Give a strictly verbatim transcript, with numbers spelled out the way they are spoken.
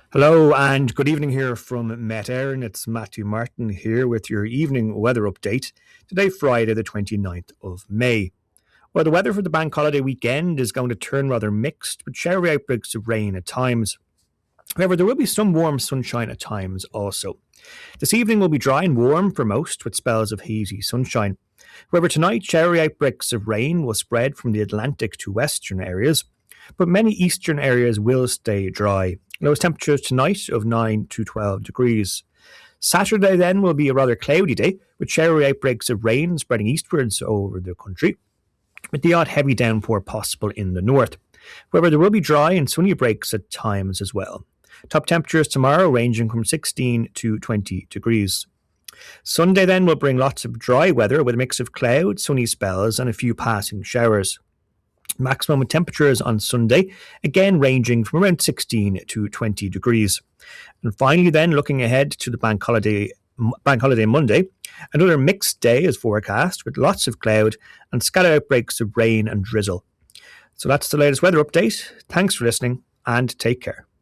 Hello and good evening here from Met Éireann. It's Matthew Martin here with your evening weather update. Today, Friday, the twenty-ninth of May. Well, the weather for the bank holiday weekend is going to turn rather mixed, with showery outbreaks of rain at times. However, there will be some warm sunshine at times also. This evening will be dry and warm for most, with spells of hazy sunshine. However, tonight, showery outbreaks of rain will spread from the Atlantic to western areas, but many eastern areas will stay dry. Lowest temperatures tonight of nine to twelve degrees. Saturday then will be a rather cloudy day, with showery outbreaks of rain spreading eastwards over the country, with the odd heavy downpour possible in the north. However, there will be dry and sunny breaks at times as well. Top temperatures tomorrow ranging from sixteen to twenty degrees. Sunday then will bring lots of dry weather with a mix of clouds, sunny spells, and a few passing showers. Maximum temperatures on Sunday, again ranging from around sixteen to twenty degrees. And finally then, looking ahead to the bank holiday bank holiday Monday, another mixed day is forecast with lots of cloud and scattered outbreaks of rain and drizzle. So that's the latest weather update. Thanks for listening and take care.